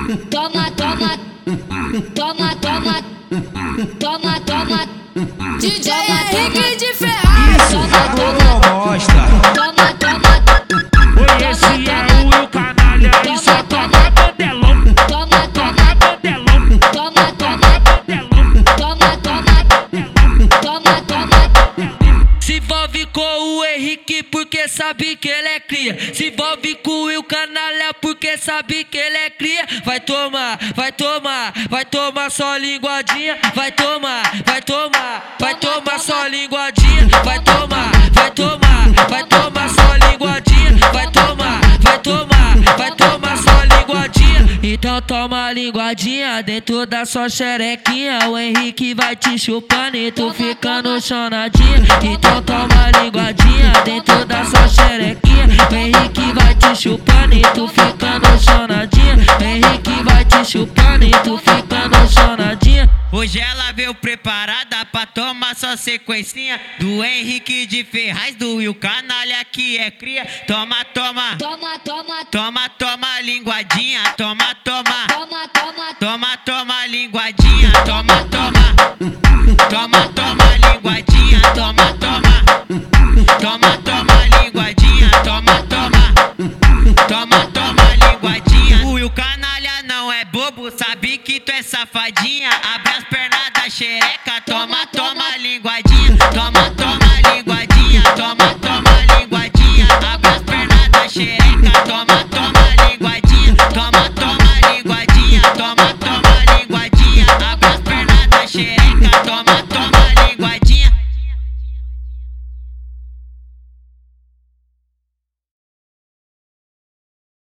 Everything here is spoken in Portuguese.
Toma, toma, toma, toma, toma, toma. DJ Henrique de Ferraz. Isso, toma, mostra. Toma, toma. Oi, esse é o Canalha e só toma bandelão. Toma, toma, Bandelão, toma, toma, bandelão, toma, toma, toma, toma. Se envolve com o Henrique porque sabe que ele é cria. Se envolve com o Canalha porque sabe que ele é cria. Vai tomar, vai tomar, vai tomar só linguadinha. Vai tomar, vai tomar, vai tomar só linguadinha. Vai tomar, vai tomar, vai tomar só linguadinha. Vai tomar, vai tomar, vai tomar só linguadinha. Então toma a linguadinha dentro da sua xerequinha. O Henrique vai te chupando e tu ficando chonadinha. Então toma a linguadinha dentro da sua xerequinha. O Henrique vai te chupando e tu ficando chonadinha. O Henrique vai te chupando e tu ficando chonadinha. Hoje ela veio preparada pra tomar sua sequencinha do Henrique de Ferraz, do Will Canalha que é cria. Toma, toma, Toma, toma, toma, toma linguadinha. Toma, toma, toma, toma. toma, toma linguadinha. Toma, toma, toma, toma linguadinha. Toma, toma, toma, toma linguadinha. Toma, toma, toma, toma linguadinha. O Will Canalha não é bobo, sabe que tu é safadinha. Abre